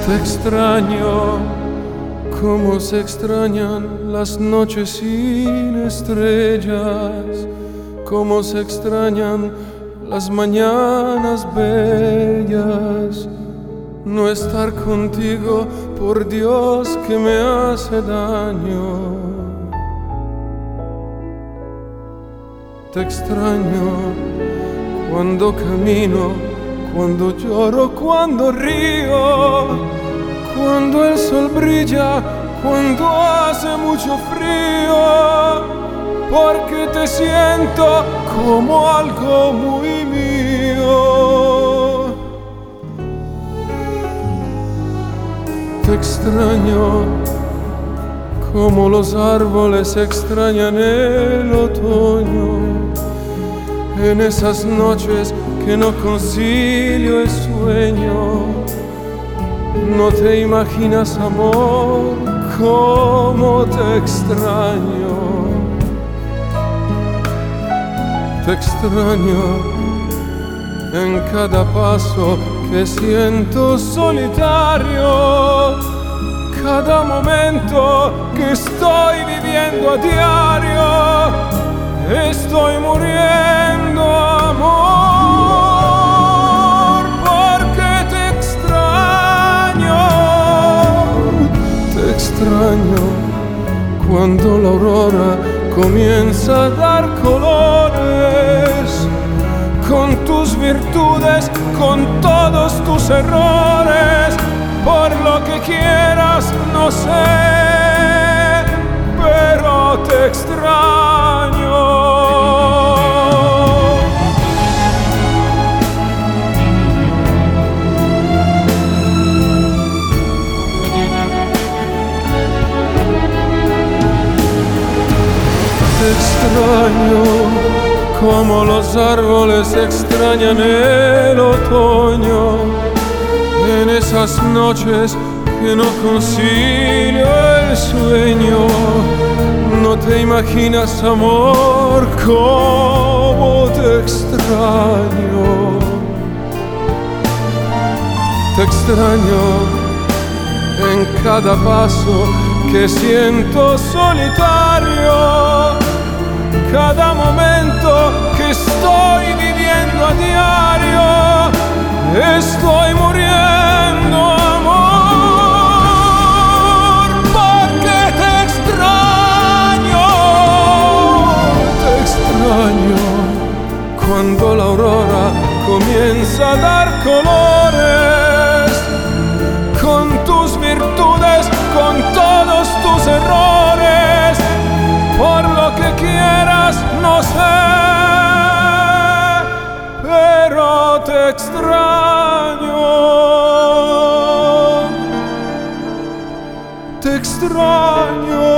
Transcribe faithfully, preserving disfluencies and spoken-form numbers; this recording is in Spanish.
Te extraño como se extrañan las noches sin estrellas, como se extrañan las mañanas bellas. No estar contigo, por Dios, que me hace daño. Te extraño cuando camino, cuando lloro, cuando río, cuando el sol brilla, cuando hace mucho frío, porque te siento como algo muy mío. Te extraño como los árboles extrañan el otoño, en esas noches que no concilio el sueño. No te imaginas, amor, cómo te extraño. Te extraño en cada paso que siento solitario, cada momento que estoy viviendo a diario. Estoy muriendo, amor, porque te extraño. Te extraño cuando la aurora comienza a dar colores, con tus virtudes, con todos tus errores. Por lo que quieras, no sé, pero te extraño. Te extraño como los árboles extrañan el otoño, en esas noches que no concilio el sueño. No te imaginas, amor, cómo te extraño. Te extraño en cada paso que siento solitario, cada momento que estoy viviendo a diario. Estoy muriendo, amor, porque te extraño. Te extraño cuando la aurora comienza a dar colores, con tus virtudes, con todos tus errores. Por lo que quieras, no sé, pero te extraño. Te extraño.